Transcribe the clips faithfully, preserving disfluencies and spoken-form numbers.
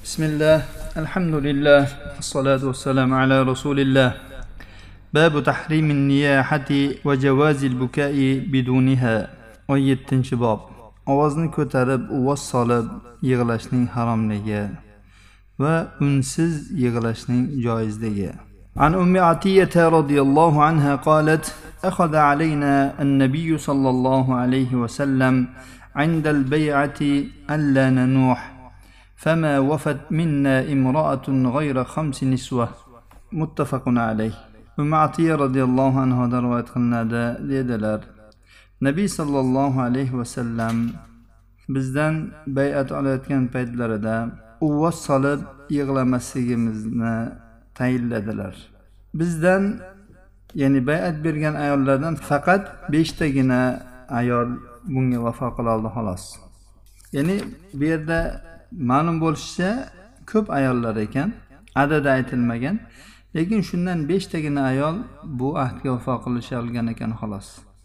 بسم الله الحمد لله الصلاة والسلام على رسول الله باب تحريم النياحة وجواز البكاء بدونها o'n yettinchi bob ovozni ko'tarib uvoz solib yig'lashning haromligi va unsiz yig'lashning joizligi. عن أم عطية رضي الله عنها قالت أخذ علينا النبي صلى الله عليه وسلم عند البيعة ألا ننوح فما وفت منا امرأة غير خمس نسوة متفق عليه. أم عطية رضي الله عنها رواية قلنادا dediler. Nabiy sallallohu alayhi vasallam bizdan bay'at olayotgan paytlarida uvoz solib yig'lamasligimizni tayinladilar. Bizdan ya'ni bay'at bergan ayollardan faqat beshtagina ayol bunga vafo qila oldi xolos. Ya'ni bu yerda ma'lum bo'lishicha ko'p ayollar ekan, adadi aytilmagan, lekin shundan beshtagina ayol bu ahdga vafo qilisha olgan ekan xolos.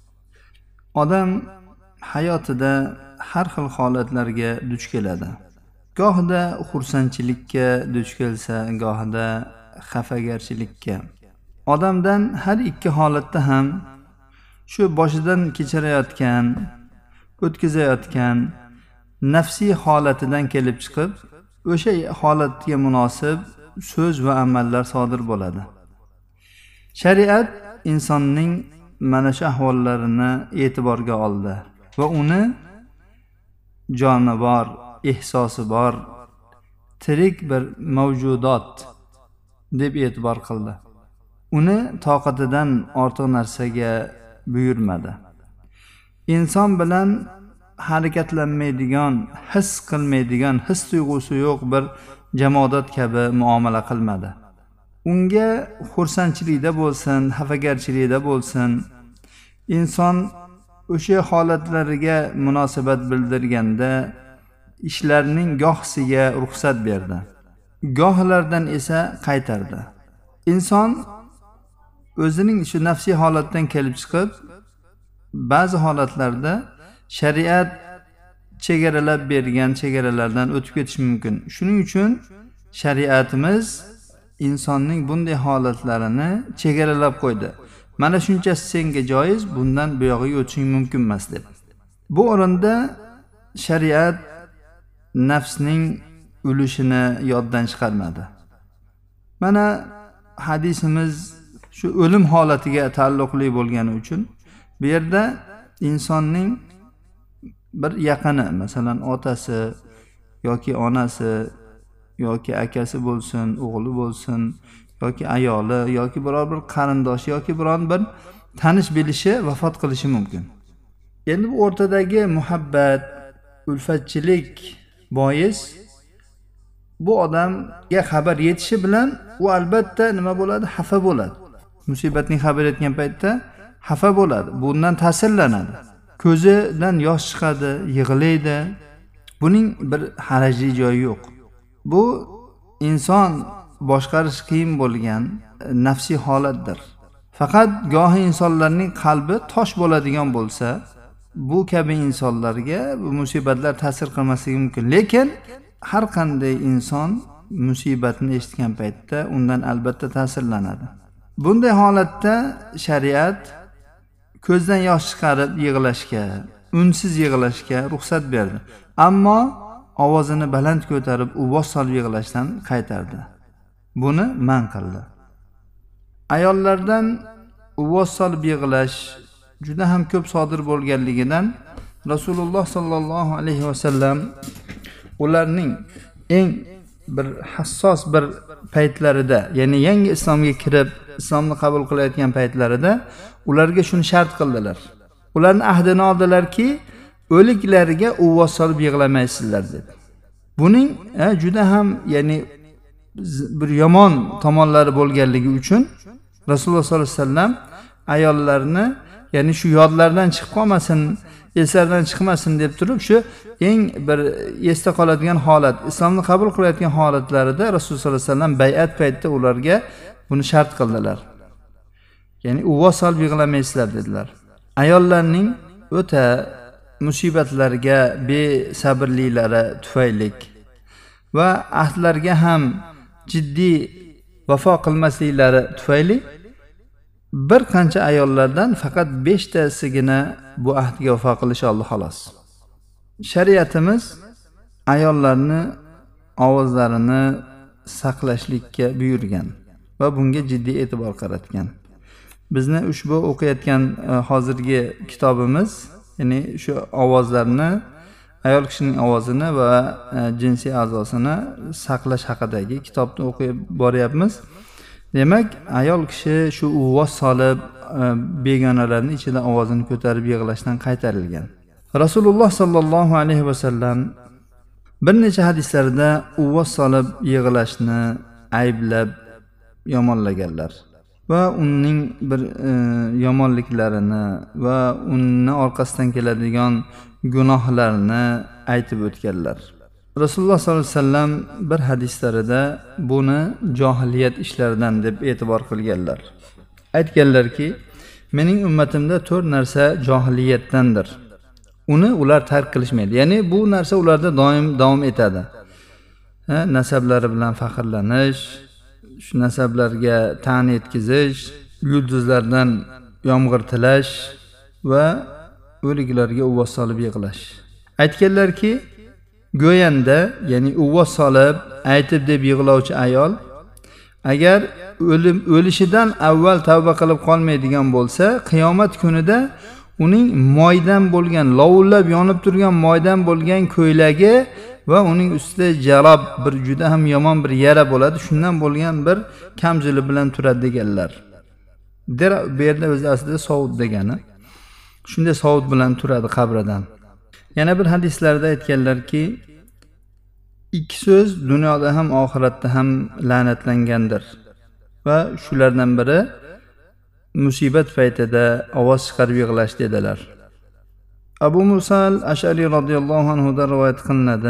Odam hayotida har xil holatlarga duch keladi. Gohida xursandchilikka duch kelsa, gohida xafagarchilikka. Odamdan har ikki holatda ham shu boshidan kechirayotgan, o'tkazayotgan nafsiy holatidan kelib chiqib, o'sha holatga munosib so'z va amallar sodir bo'ladi. Shariat insonning mana shu ahvollarini e'tiborga oldi va uni joni bor, ehsosi bor, tirik bir mavjudot deb e'tibor qildi. Uni toqatidan ortiq narsaga buyurmadi. Inson bilan harakatlanmaydigan, his qilmaydigan, his tuyg'usi yo'q bir jamodat kabi muomala qilmadi. Unga xursandchilikda bo'lsin, xafagarchilikda bo'lsin, inson o'sha holatlariga munosabat bildirganda ishlarning gohsiga ruxsat berdi, gohlardan esa qaytardi. Inson o'zining shu nafsiy holatdan kelib chiqib, ba'zi holatlarda shariat chegaralab bergan chegaralardan o'tib ketish mumkin. Shuning uchun shariatimiz insonning bunday holatlarini chegaralab qo'ydi. Mana shunchasi senga joiz, bundan bu yog'iga o'tishing mumkin emas deb. Bu o'rinda shariat nafsning ulushini yoddan chiqarmadi. Mana hadisimiz shu o'lim holatiga taalluqli bo'lgani uchun bu yerda insonning bir yaqini, masalan otasi yoki onasi yoki akasi bo'lsin, o'g'li bo'lsin, yoki ayoli yoki biror bir qarindoshi yoki biror bir tanish bilishi vafot qilishi mumkin. Endi bu o'rtadagi muhabbat, ulfatchilik bois bu odamga xabar yetishi bilan u albatta nima bo'ladi? Xafa bo'ladi. Musibatning xabar yetgan paytda xafa bo'ladi, bundan ta'sirlanadi. Ko'zidan yosh chiqadi, yig'laydi. Buning bir harajli joyi yo'q. Bu inson boshqarish qiyin bo'lgan nafsiy holatdir. Faqat gohi insonlarning qalbi tosh bo'ladigan bo'lsa, bu kabi insonlarga bu musibatlar ta'sir qilmasligi mumkin. Lekin har qanday inson musibatni eshitgan paytda undan albatta ta'sirlanadi. Bunday holatda shariat ko'zdan yosh chiqarib yig'lashga, unsiz yig'lashga ruxsat berdi. Ammo ovozini baland ko'tarib uvoz solib yig'lashdan qaytardi. Buni man qildi. Ayollardan uvoz solib yig'lash juda ham ko'p sodir bo'lganligidan Rasululloh sallallohu alayhi vasallam ularning eng bir hassos bir paytlarida, ya'ni yangi islomga kirib, islomni qabul qilayotgan paytlarida ularga shuni shart qildilar. Ularning ahdini oldilarki, o'liklarga uvoz solib yig'lamaysizlar dedi. Buning juda ham ya'ni bir yomon tomonlari bo'lganligi uchun Rasululloh sollallohu alayhi vasallam ayollarni, ya'ni shu yodlardan chiqib qolmasin, eslaridan chiqmasin deb turib, shu eng bir esda qoladigan holat, islomni qabul qilayotgan holatlarida Rasululloh sollallohu alayhi vasallam bay'at paytida ularga buni shart qildilar. Ya'ni uvoz solib yig'lamaysizlar dedilar. Ayollarning o'ta musibatlarga besabrliklari tufaylik va ahdlarga ham jiddiy vafo qilmasliklari tufayli bir qancha ayollardan faqat beshtasigina bu ahdga vafo qilish oldi xolos. Shariatimiz ayollarni ovozlarini saqlashlikka buyurgan va bunga jiddiy e'tibor qaratgan. Bizni ushbu o'qiyotgan hozirgi kitobimiz, ya'ni shu ovozlarni, ayol kishining ovozini va jinsiy a'zosini saqlash haqidagi kitobni o'qib boryapmiz. Demak, ayol kishi shu ovoz solib begonalarning ichida ovozini ko'tarib yig'lashdan qaytarilgan. Rasululloh sallallohu alayhi vasallam bir necha hadislarda ovoz solib yig'lashni ayblab yomonlaganlar va uning bir e, yomonliklarini va uni orqasidan keladigan gunohlarni aytib o'tganlar. Rasululloh sollallohu alayhi vasallam bir hadislarida buni johiliyat ishlaridan deb e'tibor qilganlar. Aytganlarki, mening ummatimda to'rt narsa johiliyatdandir. Uni ular tark qilishmaydi. Ya'ni bu narsa ularda doim davom etadi. Ha, nasablari bilan faxrlanish, shu nasablarga ta'na etkizish, yulduzlardan yomg'ir tilash va o'liklarga ovoz solib yig'lash. Aytganlarki, go'yanda, ya'ni ovoz solib aytib deb yig'lovchi ayol agar o'lim o'lishidan avval tavba qilib qolmaydigan bo'lsa, qiyomat kunida uning moydan bo'lgan, lovullab yonib turgan moydan bo'lgan ko'ylagi va uning ustida jarob, bir juda ham yomon bir yara bo'ladi. Shundan bo'lgan bir kamzuli bilan turadi deganlar. Bu yerda o'zi aslida sovut degani. Shunday sovut bilan turadi qabridan. Yana bir hadislarda aytganlarki, ikki so'z dunyoda ham oxiratda ham la'natlangandir. Va shulardan biri musibat paytida ovoz chiqarib yig'lash dedilar. Abu Musa al-Ash'ari radhiyallohu anhu dan rivoyat qilinadi.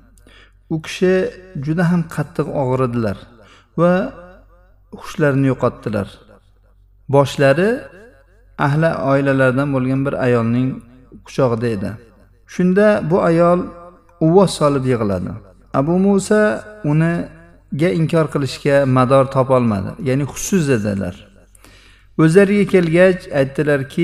U kishi juda ham qattiq og'ridilar va hushlarini yo'qotdilar. Boshlari ahli oilalaridan bo'lgan bir ayolning quchog'ida edi. Shunda bu ayol ovoz solib yig'ladi. Abu Musa uniga inkor qilishga mador topolmadi. Ya'ni hushsiz edilar. O'zlariga kelgach aytdilarki,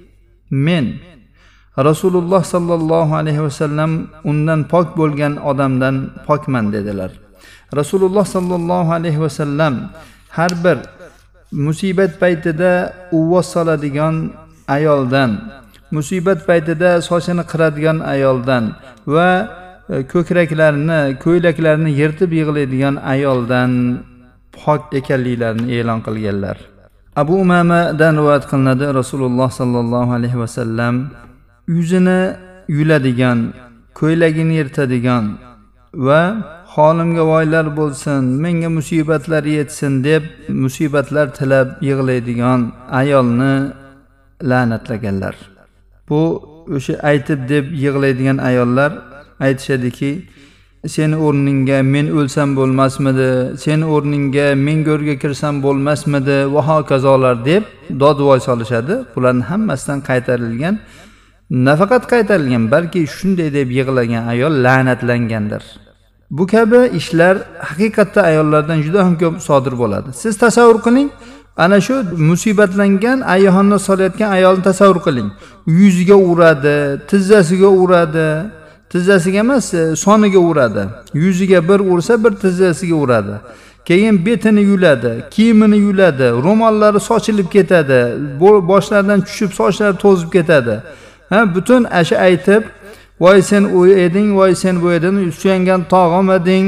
men Rasululloh sallallohu alayhi vasallam undan pok bo'lgan odamdan pokman dedilar. Rasululloh sallallohu alayhi vasallam har bir musibat paytida ovoz soladigan ayoldan, musibat paytida sochini qiradigan ayoldan va ko'kraklarini, ko'ylaklarini yirtib yig'laydigan ayoldan pok ekanliklarini e'lon qilganlar. Abu Umamadan rivoyat qilinadi, Rasululloh sallallohu alayhi vasallam yuzini yuladigan, ko'ylagini yirtadigan va holimga voylar bo'lsin, menga musibatlar yetsin deb musibatlar tilab yig'laydigan ayolni la'natlaganlar. Bu o'sha aytib deb yig'laydigan ayollar aytishadiki, seni o'rningga men o'lsam bo'lmasmidi, seni o'rningga men go'rga kirsam bo'lmasmidi va hokazolar deb dodvoy solishadi. Bularning hammasidan qaytarilgan, nafaqat qaytarilgan, balki shunday deb yig'lagan ayol la'natlangandir. Bu kabi ishlar haqiqatda ayollardan juda ham ko'p sodir bo'ladi. Siz tasavvur qiling, ana shu musibatlangan ayyohonni solayotgan ayolni tasavvur qiling. Yuziga uradi, tizzasiga uradi, tizzasiga emas, soniga uradi. Yuziga bir ursa, bir tizzasiga uradi. Keyin betini yuladi, kiyimini yuladi, ro'mollari sochilib ketadi, boshlaridan tushib sochlari to'zib ketadi. Ha, butun asha aytib, voy sen u eding, voy sen bu eding, suyangan tog'amading,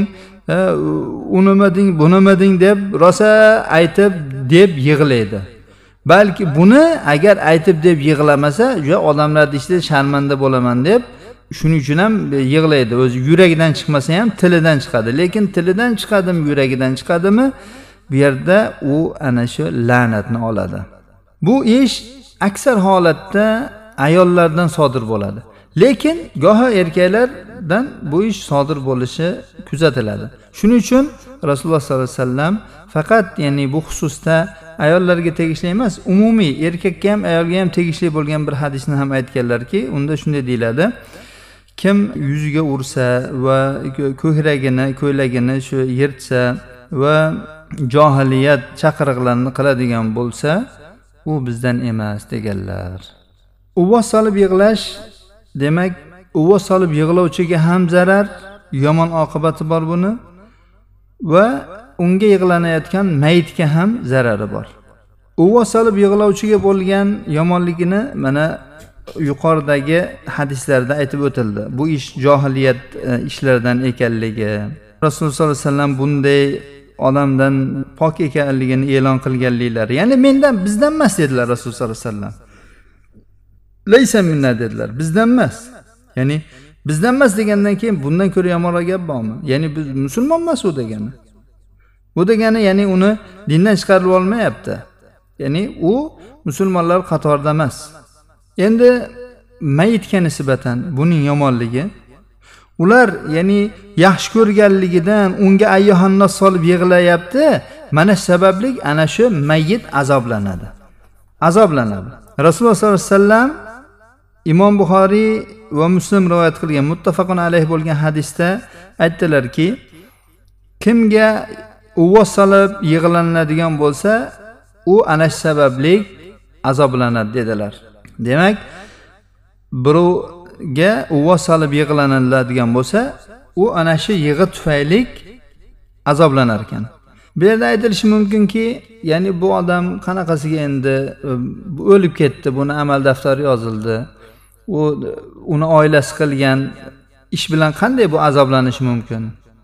unimading, bunamading deb rosa aytib deb yig'laydi. Balki buni agar aytib deb yig'lamasa, juda odamlar ichida sharmanda bo'laman deb shuning uchun ham yig'laydi. O'zi yuragidan chiqmasa ham tilidan chiqadi. Lekin tilidan chiqadimi, yuragidan chiqadimi, bu yerda u ana shu la'natni oladi. Bu ish aksar holatda ayollardan sodir bo'ladi. Lekin goho erkaklardan bu ish sodir bo'lishi kuzatiladi. Shuning uchun Rasululloh sollallohu alayhi vasallam faqat, ya'ni bu xususda ayollarga tegishli emas, umumiy erkakka ham ayolga ham tegishli bo'lgan bir hadisni ham aytganlarki, unda shunday deyiladi: kim yuziga ursa va ko'kragini, ko'ylagini shu yirtsa va johiliyat chaqiriqlarini qiladigan bo'lsa, u bizdan emas deganlar. Uvvos solib yig'lash demak, uvvos solib yig'lovchiga ham zarar, yomon oqibati bor buni va unga yig'lanayotgan mayitga ham zarari bor. Uvvos solib yig'lovchiga bo'lgan yomonligini mana yuqoridagi hadislarda aytib o'tildi. Bu ish johiliyat ishlaridan ekanligi, Rasululloh sollallohu alayhi vasallam bunday odamdan pok ekanligini e'lon qilganliklari. Ya'ni mendan, bizdan emas dedilar Rasululloh sollallohu alayhi vasallam. Laysa minna dedilar, bizdan emas. Ya'ni bizdan emas degandan keyin bundan ko'ra yomonroq gap bormi? Ya'ni biz musulmon emas u degani. Bu degani ya'ni uni dindan chiqarib olmayapti. Ya'ni u musulmonlar qatorida emas. Endi mayitga nisbatan buning yomonligi, ular ya'ni yaxshi ko'rganligidan unga ayyuhannos solib yig'layapti. Mana sababli ana shu mayit azoblanadi. Azoblanadi. Rasululloh sollallohu alayhi vasallam Imom Buxoriy va Muslim rivoyat qilgan muttafaqun alayh bo'lgan hadisda aytdilarki, kimga uvvos solib yig'lanadigan bo'lsa, u ana shu sababli azoblanadi dedilar. Demak, birovga uvvos solib yig'lanadigan bo'lsa, u ana shu yig'i tufayli azoblanar ekan. Bu yerda aytilishi mumkinki, ya'ni bu odam qanaqasiga endi o'lib ketdi, buni amal daftari yozildi. U uni oilasi qilgan ish bilan qanday bu azoblanishi mumkin?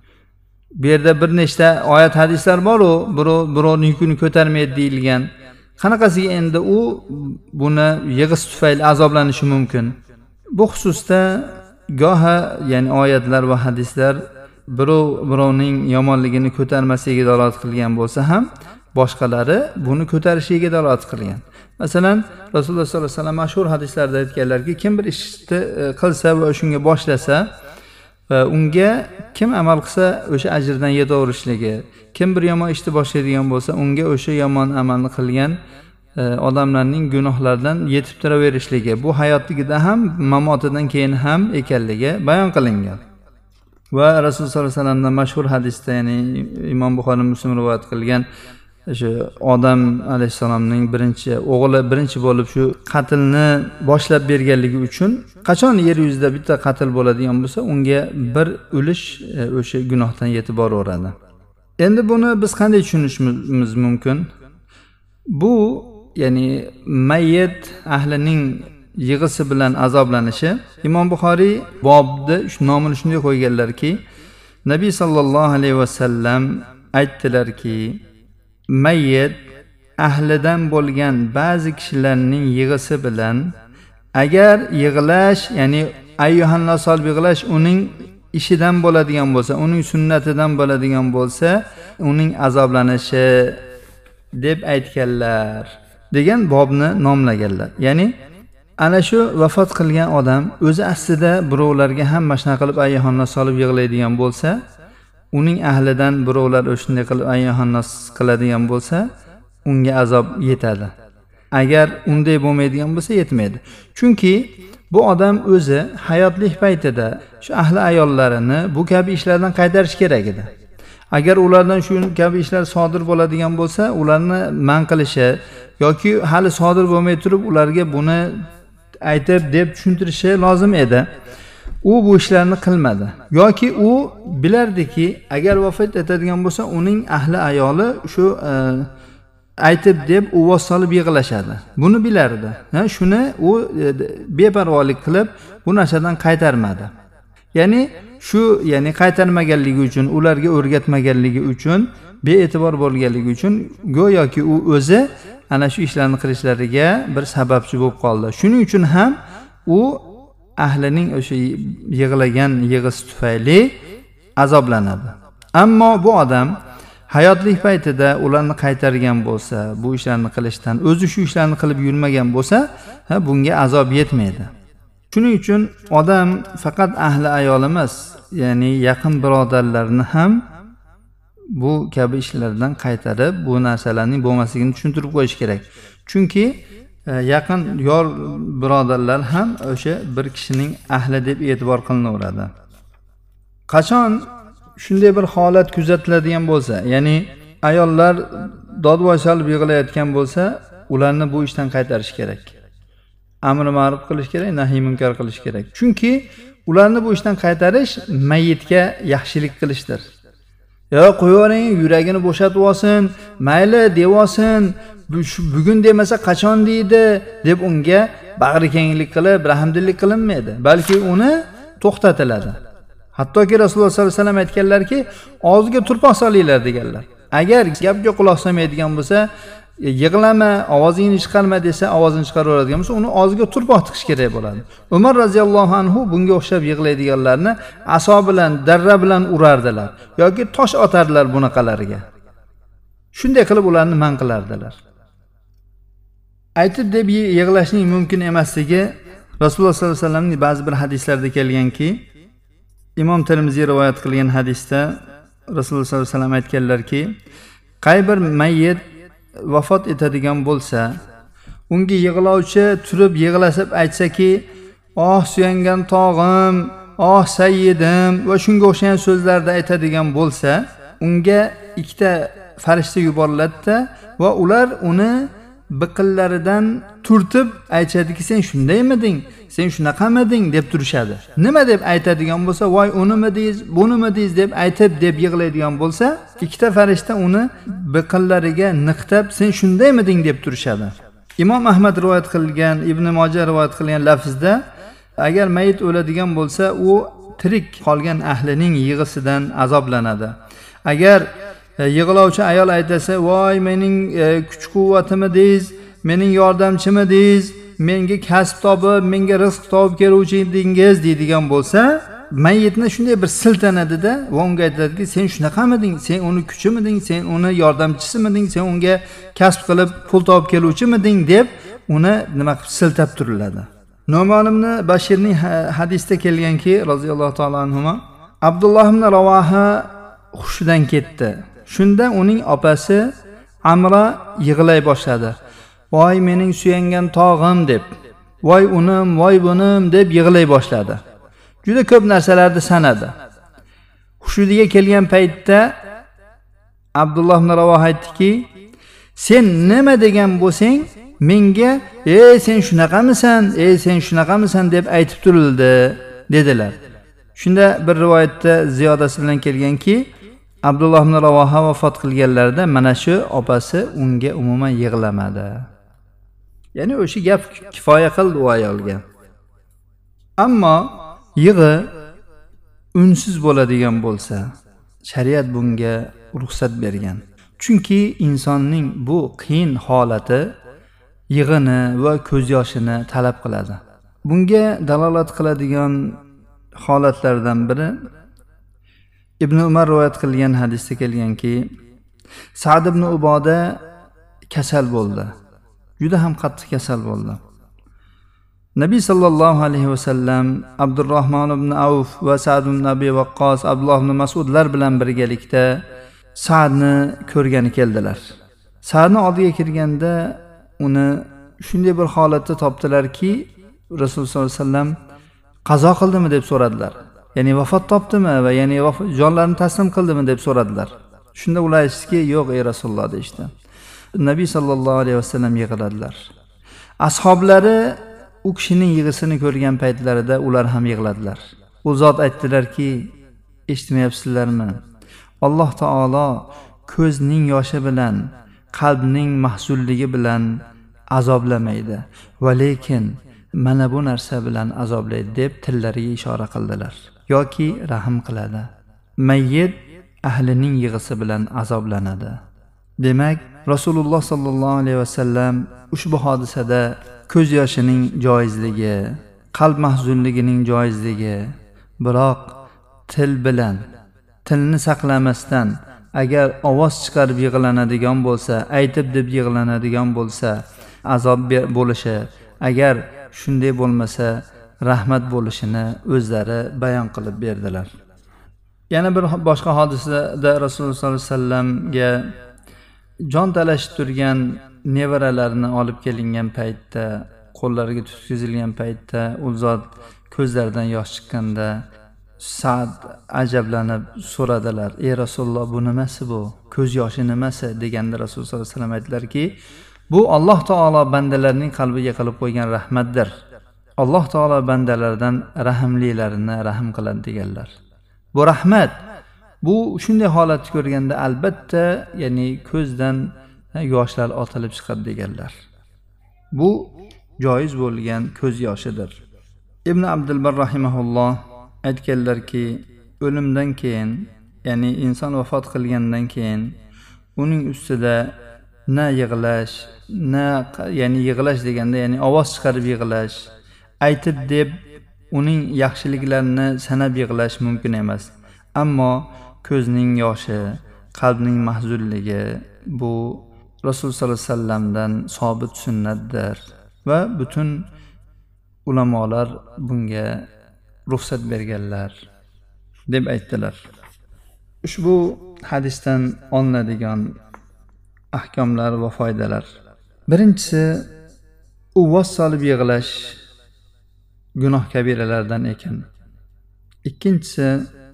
Bu yerda bir nechta oyat hadislar bor-ku, birov birovning yukini ko'tarmaydi deyilgan. Qanaqasiga endi u buni yig'is tufayli azoblanishi mumkin? Bu xususda goha ya'ni oyatlar va hadislar birov birovning yomonligini ko'tarmasligiga dalolat qilgan bo'lsa ham, boshqalari buni ko'tarishiga dalolat qilgan. Masalan, Rasululloh sollallohu alayhi vasallam mashhur hadislarda aytganlarki, kim bir ishni qilsa va shunga boshlasa, unga kim amal qilsa o'sha ajrdan yetaverishligi, kim bir yomon ishni boshlaydigan bo'lsa, unga o'sha yomon amalni qilgan odamlarning gunohlaridan yetib turaverishligi, bu hayotligida ham, mamotidan keyin ham ekanligi bayon qilingan. Va Rasululloh sollallohu alayhi vasallamdan mashhur hadisda, ya'ni Imom Buxoriy Muslim rivoyat qilgan shu Odam alayhisalomning birinchi o'g'li birinchi bo'lib shu qatlni boshlab berganligi uchun qachon yer yuzida bitta qatl bo'ladigan bo'lsa, unga bir ulush o'sha gunohdan yetib boraveradi. Endi buni biz qanday tushunishimiz mumkin? Bu ya'ni mayyit ahlining yig'isi bilan azoblanishi. Imom Buxoriy bobda shu nomini shunday qo'yganlarki, Nabiy sallallohu alayhi vasallam aytdilarki, mayyit ahlidan bo'lgan ba'zi kishilarning yig'isi bilan agar yig'lash, ya'ni ayyuhannos solib yig'lash uning ishidan bo'ladigan bo'lsa, uning sunnatidan bo'ladigan bo'lsa, uning azoblanishi deb aytganlar degan bobni nomlaganlar. Ya'ni ana shu vafot qilgan odam o'zi aslida birovlarga ham mashna qilib ayyuhannos solib yig'laydigan bo'lsa, uning ahlidan birovlar o'shunday qilib ayyuhannos qiladigan bo'lsa, unga azob yetadi. Agar unday bo'lmaydigan bo'lsa, yetmaydi. Chunki bu odam o'zi hayotlik paytida shu ahli ayollarini bu kabi ishlardan qaytarish kerak edi. Agar ulardan shu kabi ishlar sodir bo'ladigan bo'lsa, ularni man qilishi yoki hali sodir bo'lmay turib ularga buni aytib deb tushuntirishi lozim edi. U bu ishlarni qilmadi. Yoki u bilardiki, agar vafot etadigan bo'lsa, uning ahli ayoli shu e, aytib deb uvvos solib yig'lashadi. Buni bilardi. Ha, shuni u e, beparvolik qilib bu narsadan qaytarmadi. Ya'ni shu, ya'ni qaytarmaganligi uchun, ularga o'rgatmaganligi uchun, bee'tibor bo'lganligi uchun go'yoki u o'zi ana shu ishlarni qilishlariga bir sababchi bo'lib qoldi. Shuning uchun ham u ahlining o'sha yig'lagan yig'isi tufayli azoblanadi. Ammo bu odam hayotlik paytida ularni qaytargan bo'lsa, bu ishlarni qilishdan, o'zi shu ishlarni qilib yurmagan bo'lsa, ha, bunga azob yetmaydi. Shuning uchun odam faqat ahli ayol emas, ya'ni yaqin birodarlarni ham bu kabi ishlardan qaytarib, bu narsalarning bo'lmasligini tushuntirib qo'yish kerak. Chunki yaqin yor birodarlar ham o'sha bir kishining ahli deb e'tibor qilinaveradi. Qachon shunday bir holat kuzatiladigan bo'lsa, ya'ni ayollar dodvoy solib yig'layotgan bo'lsa, ularni bu ishdan qaytarish kerak. Amri ma'ruf qilish kerak, nahiy munkar qilish kerak. Chunki ularni bu ishdan qaytarish mayyitga yaxshilik qilishdir. Yo qo'yavering, yuragini bo'shatib olsin, mayli deb olsin, bugun demasa qachon deydi deb unga bag'ri kenglik qilib, rahmdillik qilinmaydi, balki uni to'xtatiladi. Hattoki Rasululloh sollallohu alayhi vasallam aytganlarki, og'ziga turpoq solinglar deganlar. Agar gapga quloq solmaydigan bo'lsa, yig'lama, ovozingni chiqarma desa, ovozini chiqaraveradigan bo'lsa, uni og'ziga turpoq tiqish kerak bo'ladi. Umar roziyallohu anhu bunga o'xshab yig'laydiganlarni aso bilan, darra bilan urardilar yoki tosh otardilar bunaqalariga. Shunday qilib ularni man qilardilar. Aytib deb yig'lashning mumkin emasligi Rasululloh sollallohu alayhi vasallamning ba'zi bir hadislarida kelganki, Imom Tirmiziy rivoyat qilgan hadisda Rasululloh sollallohu alayhi vasallam aytganlarki, qay bir mayyit vafot etadigan bo'lsa, unga yig'lovchi turib yig'lasib aytsaki, "Oh suyangan tog'im, oh sayyidim" va shunga o'xshagan so'zlarda aytadigan bo'lsa, unga ikkita farishta yuboriladi va ular uni biqinlaridan turtib aytadiki, "Sen shundaymiding? Sen shunaqamiding?" deb turishadi. Nima deb aytadigan bo'lsa, "Voy unimi deyiz, bunimi deyiz" deb aytib deb yig'laydigan bo'lsa, ikkita farishta uni biqinlariga niqtab, "Sen shundaymiding" deb turishadi. Imom Ahmad rivoyat qilgan, Ibn Majah rivoyat qilgan lafzda, agar mayit o'ladigan bo'lsa, u tirik qolgan ahlining yig'isidan azoblanadi. Agar yig'lovchi ayol aytasa, "Voy mening kuch-quvvatimni deyiz, mening yordamchimni deyiz, menga kasb topib, menga rizq topib keluvchi edingiz" deydigan bo'lsa, mayyitni shunday bir siltanadi-da va unga aytadiki, "Sen shunaqamiding? Sen uni kuchimiding? Sen uni yordamchisimiding? Sen unga kasb qilib pul topib keluvchimiding?" deb uni nima qilib siltab turiladi. Nu'man ibn Bashirning hadisda kelganki, roziyallohu ta'ala anhu, Abdulloh ibn Ravoha hushidan ketdi. Shunda uning opasi Amra yig'lay boshladi. "Voy mening suyangan tog'im" deb, "Voy unim, voy bunim" deb yig'lay boshladi. Juda ko'p narsalarni sanadi. Hushiga kelgan paytda Abdulloh ibn Ravoha aytdiki, "Sen nima degan bo'lsang, menga, "Ey sen shunaqamisan? Ey sen shunaqamisan" deb aytib turildi" dedilar. Shunda bir rivoyatda ziyodasi bilan kelganki, Abdulloh ibn Ravoha vafot qilganlarida mana shu opasi unga umuman yig'lamadi. Ya'ni o'sha gap kifoya qildi u ayolga. Ammo yig'i unsiz bo'ladigan bo'lsa, shariat bunga ruxsat bergan. Chunki insonning bu qiyin holati yig'ini va ko'z yoshini talab qiladi. Bunga dalolat qiladigan holatlardan biri Ibn Umar rivoyat qilgan hadisda kelganki, Sa'd ibn Uboda kasal bo'ldi. Juda ham qattiq kasal bo'ldi. Nabiy sallallohu alayhi va sallam Abdurrahmon ibn Avf va Sa'd ibn Abi Waqqos, Abdulloh ibn Mas'udlar bilan birgalikda Sa'dni ko'rgani keldilar. Sa'dni oldiga kirganda uni shunday bir holatda topdilarki, Rasululloh sollallohu alayhi vasallam qazo qildimi deb so'radilar. Ya'ni vafot topdimi va ya'ni jonlarini taslim qildimi deb so'radilar. Shunda ular aytishdiki, "Yo'q ey Rasululloh" deydi. Nabiy sallallohu alayhi vasallam yig'ladilar. Ashablari u kishining yig'isini ko'rgan paytlarida ular ham yig'ladilar. U zot aytdilarki, "Eshitmayapsizlarmi? Alloh taolo ko'zning yoshi bilan, qalbning mahzulligi bilan azoblamaydi, va lekin mana bu narsa bilan azoblaydi" deb tillariga ishora qildilar. Yoki rahm qiladi. Mayyit ahlining yig'isi bilan azoblanadi. Demak, Rasululloh sallallohu alayhi vasallam ushbu hodisada ko'z yoshining joizligi, qalb mahzunligining joizligi, biroq til bilan, tilni saqlamasdan agar ovoz chiqarib yig'lanadigan bo'lsa, aytib deb yig'lanadigan bo'lsa, azob bo'lishi, agar shunday bo'lmasa rahmat bo'lishini o'zlari bayon qilib berdilar. Yana bir boshqa hodisada Rasululloh sollallohu alayhi vasallamga jon talashib turgan nevaralarini olib kelingan paytda, qo'llariga tutkizilgan paytda u zot ko'zlaridan yosh chiqqanda Sa'd ajablanib so'radilar: "Ey Rasululloh, bu nimasi bu? Ko'z yoshi nimasi?" deganda Rasululloh sollallohu alayhi vasallam aytdilarki, "Bu Alloh taolo bandalarining qalbiga qilib qo'ygan rahmatdir. Alloh taolo bandalardan rahimlilarini rahm qiladi" deganlar. Bu rahmat. Bu shunday holatni ko'rganda albatta, ya'ni ko'zdan yoshlar otilib chiqadi deganlar. Bu joiz bo'lgan ko'z yoshidir. Ibn Abdulbar rahimahulloh aytganlarki, o'limdan keyin, ya'ni inson vafot qilgandan keyin uning ustida na yig'lash, na ya'ni yig'lash deganda ya'ni ovoz chiqarib yig'lash, aytib deb uning yaxshiliklarini sanab yig'lash mumkin emas. Ammo ko'zning yoshi, qalbning mahzunligi bu Rasululloh sollallohu alayhi vasallamdan sobit sunnatdir va butun ulamolar bunga ruxsat berganlar deb aytdilar. Ushbu hadisdan olinadigan ahkomlar va foydalar. Birinchisi, uvvos solib yig'lash gunoh kabiralardan ekan. Ikkinchisi,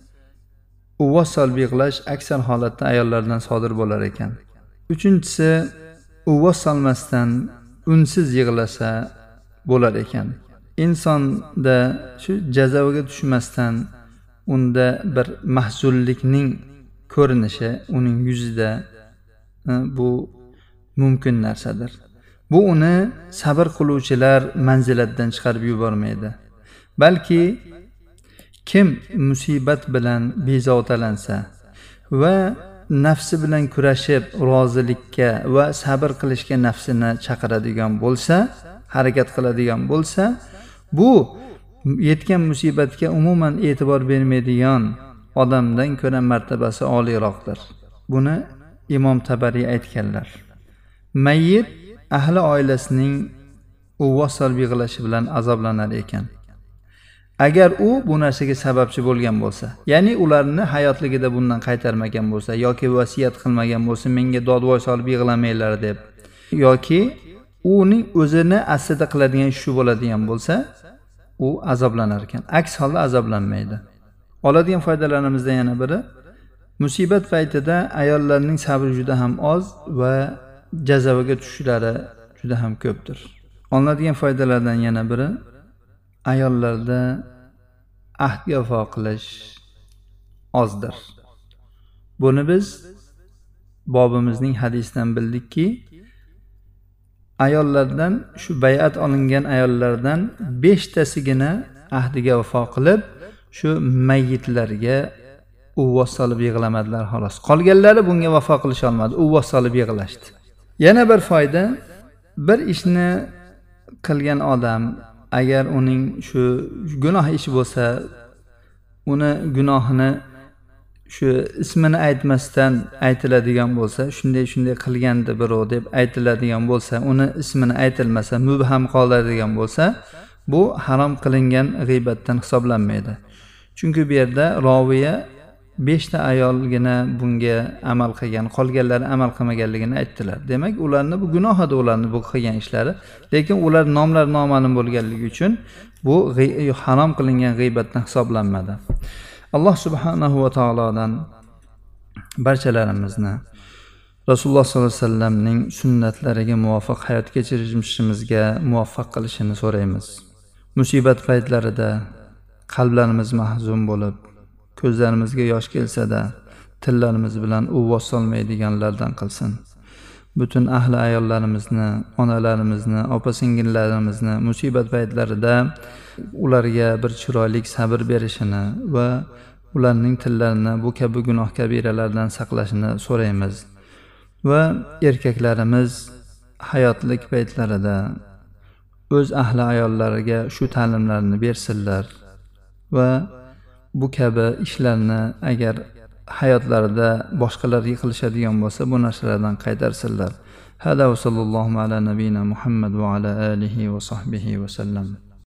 uvvos solib yig'lash aksar holatda ayollardan sodir bo'lar ekan. Uchinchisi, uvvos solmasdan unsiz yig'lasa bo'lar ekan. Insonda shu jazavaga tushmasdan unda bir mahzunlikning ko'rinishi uning yuzida bu mumkin narsadir. Bu uni sabr qiluvchilar manzilatidan chiqarib yubormaydi. Balki kim musibat bilan bezovtalansa va nafsi bilan kurashib rozilikka va sabr qilishga nafsini chaqiradigan bo'lsa, harakat qiladigan bo'lsa, bu yetgan musibatga umuman e'tibor bermaydigan odamdan ko'ra martabasi oliyroqdir. Buni Imom Tabariy aytganlar. Mayyit ahli oilasining uvvos solib yig'lashi bilan azoblanar ekan. Agar u bu narsaga sababchi bo'lgan bo'lsa, ya'ni ularni hayotligida bundan qaytarmagan bo'lsa yoki vasiyat qilmagan bo'lsa, menga dodvoy solib yig'lamanglar deb, yoki uning o'zini aslida qiladigan ishi bo'ladigan bo'lsa, u azoblanar ekan. Aks holda azoblanmaydi. Oladigan foydalarimizdan yana biri, musibat paytida ayollarning sabri juda ham oz va jazavaga tushishlari juda ham ko'pdir. Olinadigan foydalardan yana biri, ayollarda ahdga vafo qilish ozdir. Buni biz bobimizning hadisidan bildikki, ayollardan, shu bay'at olingan ayollardan beshtasigina ahdiga vafo qilib, shu mayyitlarga uvvos solib yig'lamadilar xolos. Qolganlari bunga vafo qilisha olmadi, uvvos solib yig'lashdi. Yana bir foyda, bir ishni qilgan odam agar uning shu gunoh ishi bo'lsa, uni gunohini shu ismini aytmasdan aytiladigan bo'lsa, shunday shunday qilgandi birov deb aytiladigan bo'lsa, uni ismini aytilmasa, mubham qoladigan bo'lsa, bu harom qilingan g'iybatdan hisoblanmaydi. Chunki bu yerda roviya beshta ayolgina bunga amal qilgan, qolganlari amal qilmaganligini aytdilar. Demak, ularni bu gunoh edi, ularni bu qilgan ishlari, lekin ular nomlar noma'lum bo'lganligi uchun bu harom qilingan g'iybatdan hisoblanmadi. Alloh subhanahu va taolodan barchalarimizni Rasululloh sollallohu alayhi vasallamning sunnatlariga muvofiq hayot kechirishimizga muvaffaq qilishini so'raymiz. Musibat paytlarida qalblarimiz mahzun bo'lib, ko'zlarimizga yosh kelsa-da, tillarimiz bilan uvvos solmaydiganlardan qilsin. Butun ahli ayollarimizni, onalarimizni, opa-singillarimizni musibat paytlarida ularga bir chiroyli sabr berishini va ularning tillarini bu kabi gunoh kabiralardan saqlashini so'raymiz. Va erkaklarimiz hayotlik paytlarida o'z ahli ayollariga shu ta'limlarni bersinlar va bu kabi ishlarni agar hayotlarida boshqalar qilishadigan bo'lsa, bu narsalardan qaytarsinlar. Hada va sallallohu ala nabiyina Muhammad va ala alihi va sahbihi va sallam.